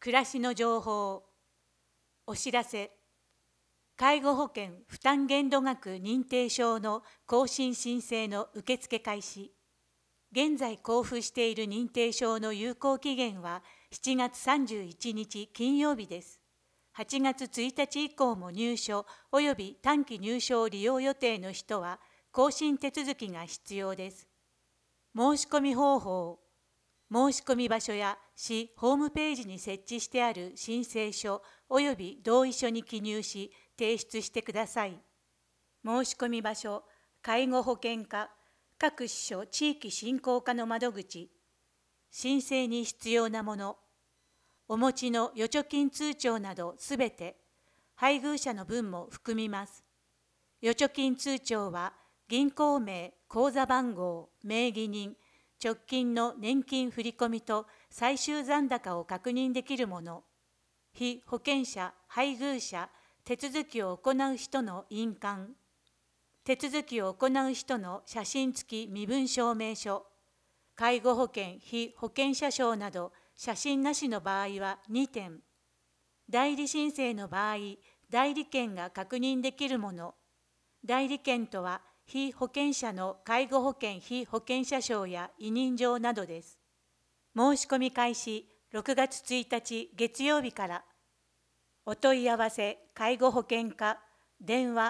暮らしの情報。お知らせ。介護保険負担限度額認定証の更新申請の受付開始。現在交付している認定証の有効期限は7月31日金曜日です。8月1日以降も入所及び短期入所を利用予定の人は更新手続きが必要です。申し込み方法。申し込み場所や市ホームページに設置してある申請書及び同意書に記入し提出してください。申し込み場所、介護保険課、各支所地域振興課の窓口。申請に必要なもの。お持ちの預貯金通帳などすべて、配偶者の分も含みます。預貯金通帳は銀行名、口座番号、名義人、直近の年金振込と最終残高を確認できるもの。被保険者、配偶者、手続きを行う人の印鑑。手続きを行う人の写真付き身分証明書。介護保険被保険者証など写真なしの場合は2点。代理申請の場合、代理権が確認できるもの。代理権とは、被保険者の介護保険被保険者証や委任状などです。申し込み開始6月1日月曜日から。お問い合わせ介護保険課電話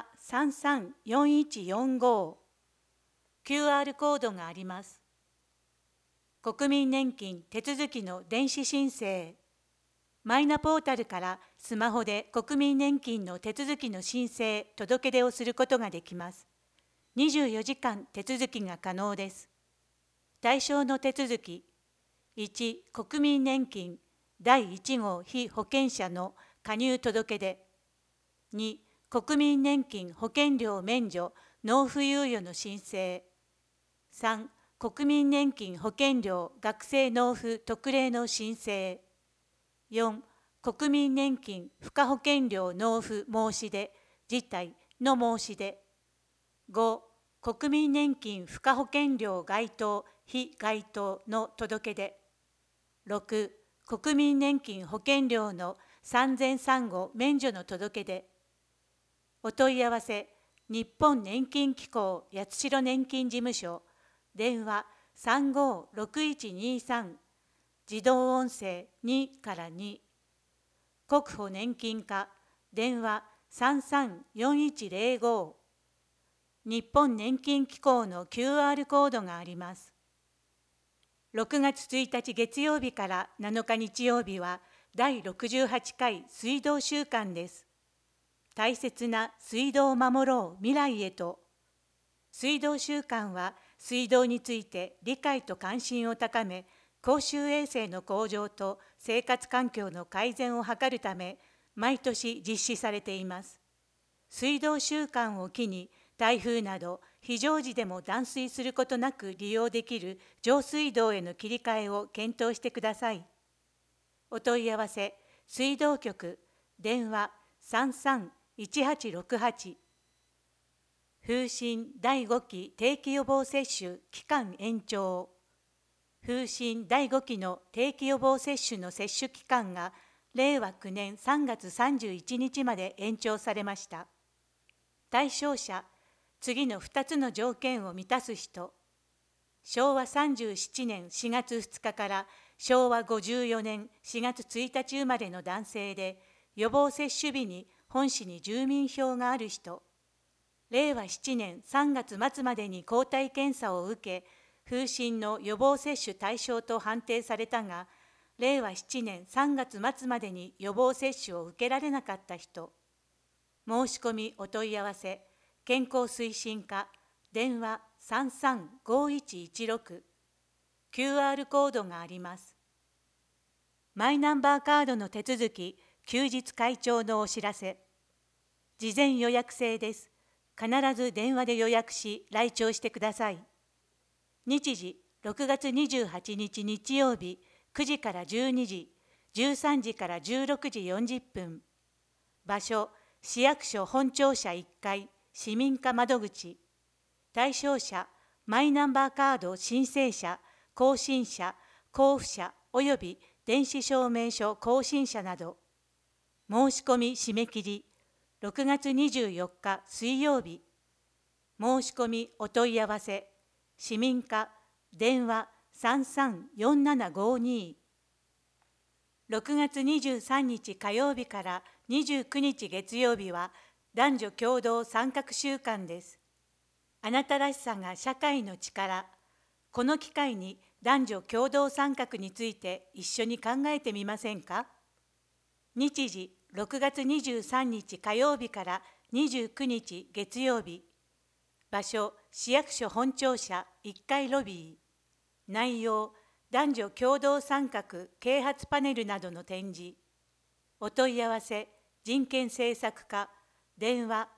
334145。QR コードがあります。国民年金手続きの電子申請。マイナポータルからスマホで国民年金の手続きの申請・届け出をすることができます。24時間手続きが可能です。対象の手続き。1、国民年金第1号被保険者の加入届出。2、国民年金保険料免除納付猶予の申請。3、国民年金保険料学生納付特例の申請。4、国民年金付加保険料納付申し出辞退の申し出。5、国民年金付加保険料該当非該当の届け出。6、国民年金保険料の産前産後免除の届け出。お問い合わせ日本年金機構八代年金事務所電話356123自動音声2から2。国保年金課電話334105。日本年金機構の QR コードがあります。6月1日月曜日から7日日曜日は第68回水道週間です。大切な水道を守ろう未来へと。水道週間は水道について理解と関心を高め、公衆衛生の向上と生活環境の改善を図るため、毎年実施されています。水道週間を機に、台風など非常時でも断水することなく利用できる上水道への切り替えを検討してください。お問い合わせ、水道局、電話331868。風疹第5期定期予防接種期間延長。風疹第5期の定期予防接種の接種期間が令和9年3月31日まで延長されました。対象者、次の2つの条件を満たす人。昭和37年4月2日から昭和54年4月1日生まれの男性で、予防接種日に本市に住民票がある人。令和7年3月末までに抗体検査を受け、風疹の予防接種対象と判定されたが、令和7年3月末までに予防接種を受けられなかった人。申し込みお問い合わせ、健康推進課、電話335116。QR コードがあります。マイナンバーカードの手続き、休日開帳のお知らせ。事前予約制です。必ず電話で予約し、来庁してください。日時、6月28日日曜日、9時から12時、13時から16時40分。場所、市役所本庁舎1階、市民課窓口。対象者、マイナンバーカード申請者、更新者、交付者及び電子証明書更新者など。申し込み締め切り6月24日水曜日。申し込みお問い合わせ市民課電話334752。6月23日火曜日から29日月曜日は男女共同参画週間です。あなたらしさが社会の力。この機会に男女共同参画について一緒に考えてみませんか？日時6月23日火曜日から29日月曜日。場所市役所本庁舎1階ロビー。内容男女共同参画啓発パネルなどの展示。お問い合わせ人権政策課電話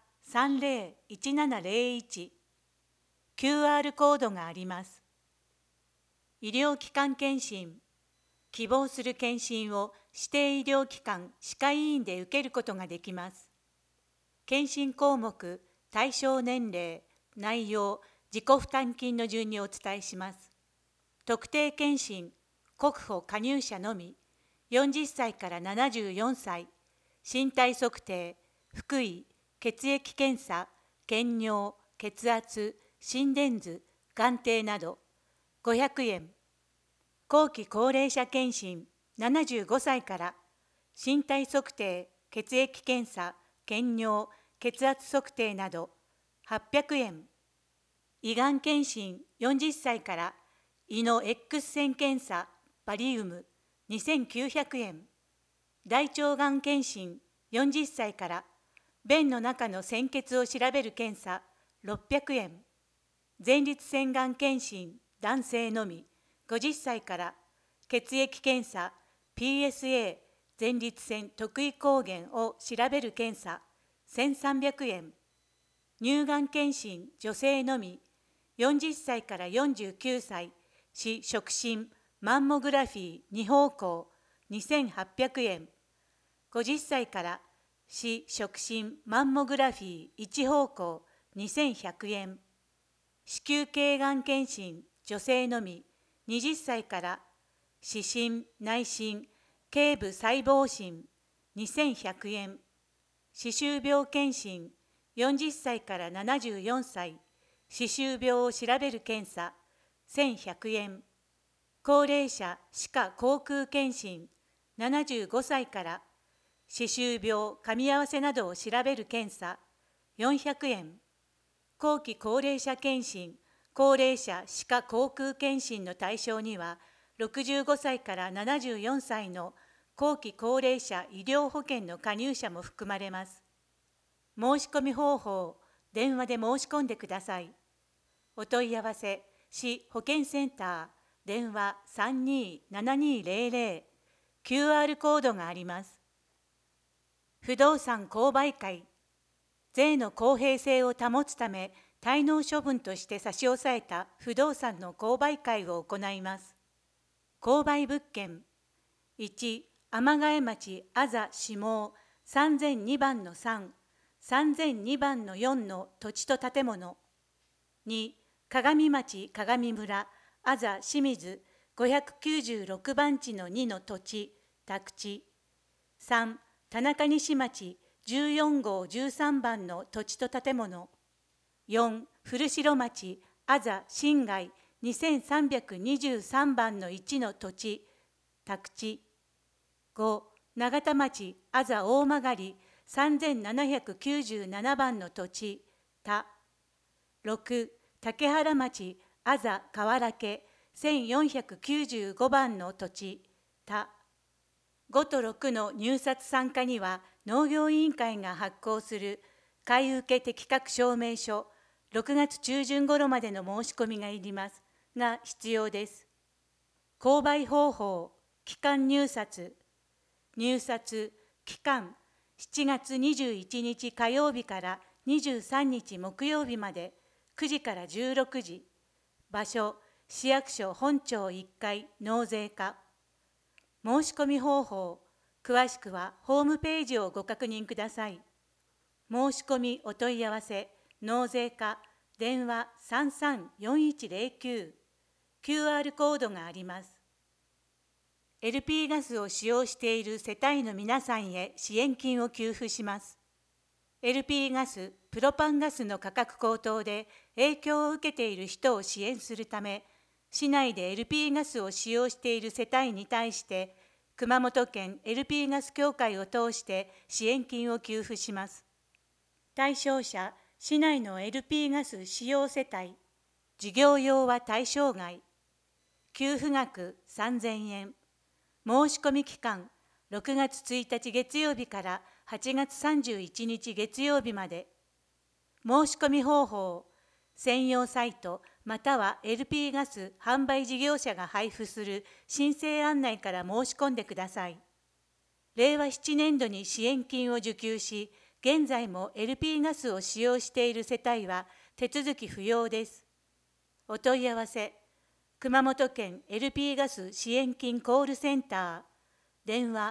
301701。QR コードがあります。医療機関検診。希望する検診を指定医療機関歯科医院で受けることができます。検診項目、対象年齢、内容、自己負担金の順にお伝えします。特定検診、国保加入者のみ、40歳から74歳、身体測定、腹囲、血液検査、検尿、血圧、心電図、眼底など、500円。後期高齢者検診、75歳から、身体測定、血液検査、検尿、血圧測定など、800円。胃がん検診、40歳から、胃の X 線検査、バリウム、2900円。大腸がん検診、40歳から、便の中の鮮血を調べる検査、600円。前立腺がん検診、男性のみ、50歳から、血液検査、PSA、前立腺特異抗原を調べる検査、1300円。乳がん検診、女性のみ、40歳から49歳、視触診、マンモグラフィー2方向、2800円。50歳から視触診、マンモグラフィー1方向、2100円。子宮頸がん検診、女性のみ、20歳から視診、内診、頸部細胞診、2100円。歯周病検診、40歳から74歳、歯周病を調べる検査、1100円。高齢者歯科口腔検診、75歳から歯周病、噛み合わせなどを調べる検査、400円。後期高齢者検診、高齢者歯科口腔検診の対象には、65歳から74歳の後期高齢者医療保険の加入者も含まれます。申し込み方法、電話で申し込んでください。お問い合わせ、市保健センター、電話327200、QR コードがあります。不動産購買会、税の公平性を保つため、滞納処分として差し押さえた不動産の購買会を行います。購買物件、1、天ヶ江町あざ下3002番の3、3002番の4の土地と建物。2、鏡町鏡村あざ清水596番地の2の土地、宅地。3、田中西町14号13番の土地と建物。4、古城町あざ新街2323番の1の土地、宅地。5、永田町あざ大曲3797番の土地、田。6、竹原町あざ河原家1495番の土地、田。5と6の入札参加には農業委員会が発行する買受適格証明書6月中旬頃までの申し込みがいりますが必要です。購買方法、期間入札。入札、期間、7月21日火曜日から23日木曜日まで9時から16時。場所、市役所本庁1階納税課。申し込み方法、詳しくはホームページをご確認ください。申し込みお問い合わせ、納税課、電話334109、QR コードがあります。 LP ガスを使用している世帯の皆さんへ支援金を給付します。LP ガス、プロパンガスの価格高騰で影響を受けている人を支援するため、市内で LP ガスを使用している世帯に対して、熊本県 LP ガス協会を通して支援金を給付します。対象者、市内の LP ガス使用世帯、事業用は対象外。給付額3000円。申し込み期間、6月1日月曜日から8月31日月曜日まで。申し込み方法、専用サイトまたは LP ガス販売事業者が配布する申請案内から申し込んでください。令和7年度に支援金を受給し、現在も LP ガスを使用している世帯は手続き不要です。お問い合わせ、熊本県 LP ガス支援金コールセンター、電話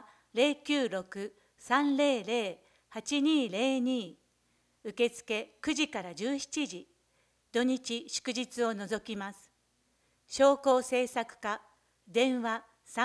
096-300-8202、受付9時から17時、土日祝日を除きます。商工制作課、電話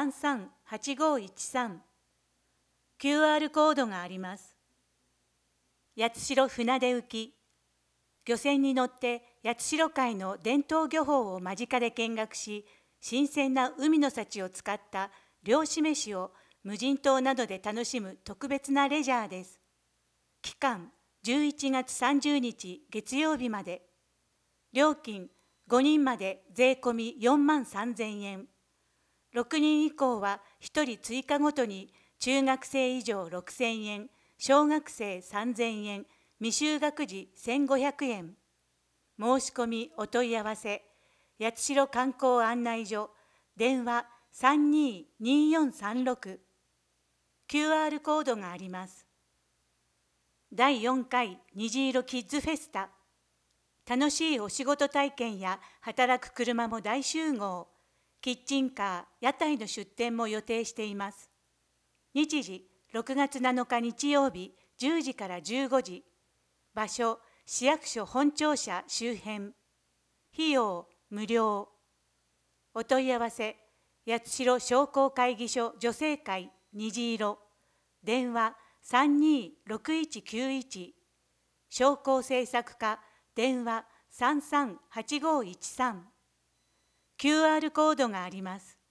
338513、QR コードがあります。八代船出浮き、漁船に乗って八代海の伝統漁法を間近で見学し、新鮮な海の幸を使った漁師飯を無人島などで楽しむ特別なレジャーです。期間11月30日月曜日まで。料金5人まで税込み43,000円。6人以降は1人追加ごとに中学生以上6,000円、小学生3,000円、未就学児1,500円。申し込みお問い合わせ、八代観光案内所、電話322436、QR コードがあります。第4回虹色キッズフェスタ。楽しいお仕事体験や働く車も大集合。キッチンカー、屋台の出店も予定しています。日時、6月7日日曜日、10時から15時。場所、市役所本庁舎周辺。費用、無料。お問い合わせ、八代商工会議所女性会虹色。電話326191。商工制作課、電話338513。QR コードがあります。